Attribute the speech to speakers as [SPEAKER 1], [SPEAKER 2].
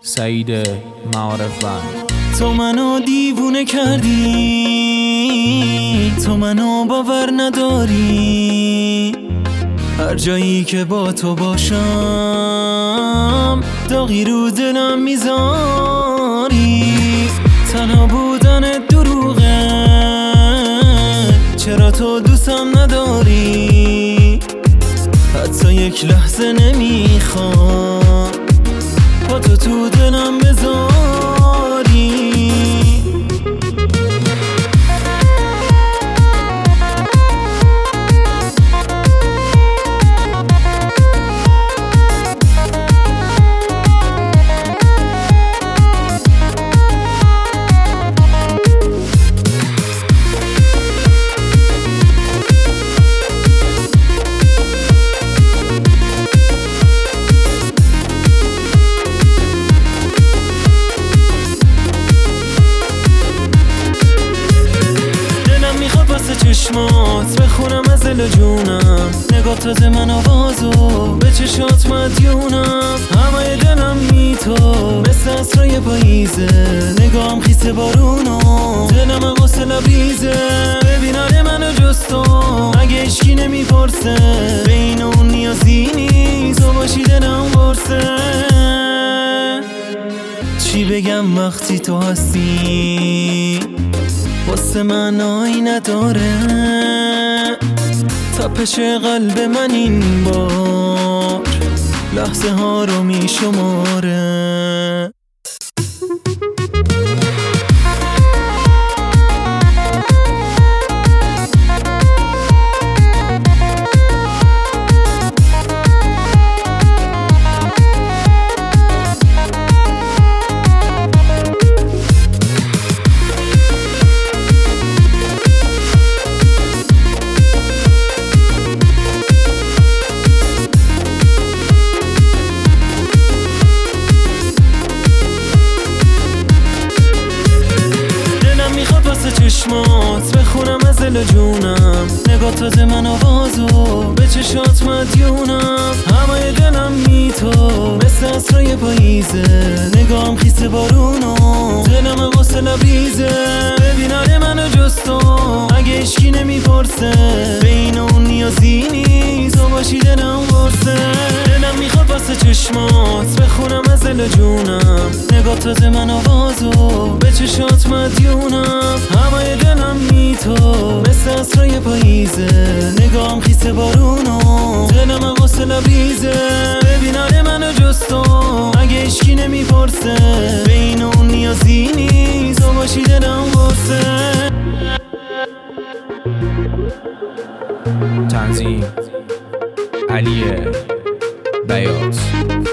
[SPEAKER 1] سعید معارف بند.
[SPEAKER 2] تو منو دیوونه کردی، تو منو باور نداری. هر جایی که با تو باشم داغی رو دلم میذاری. تنها بودن دروغه، چرا تو دوستم نداری؟ حتی یک لحظه نمیخوام با تو دلم بذاری. چشمات بخونم از دل جونم، نگاه تازه من آوازو به چشات مدیونم. همه دلم بی تو مثل عصرای پاییزه، نگاهم خیس بارونو دلم قصه لبریزه. ببینن منو جز تو اگه اشکی نمیپرسه، بین اون نیازی نیست تو باشی دلم برسه. چی بگم وقتی تو هستی واسه معنایی نداره. تپش قلب من این بار لحظه ها رو میشماره. چشمات بخونم از دل جونم، نگاه تازه من آوازو به چشات مدیونم. همه دلم بی تو مثل عصرای پاییزه، نگاهم خیس بارونو دلم قصه لبریزه. ببینن منو جز تو اگه اشکی نمیپرسه، بین اون نیازی نیست تو باشی دلم برسه. دلم میخواد واسه چشمات بخونم از دل جونم، نگاه تازه من آوازو به چشات مدیونم. همه دلم بی تو مثل عصرای پاییزه، نگاهم خیس بارونو دلم قصه لبریزه. ببینن منو جز تو اگه اشکی نمیپرسه، بین اون نیازی نیست تو باشی دلم برسه.
[SPEAKER 1] تنظیم علی بیات.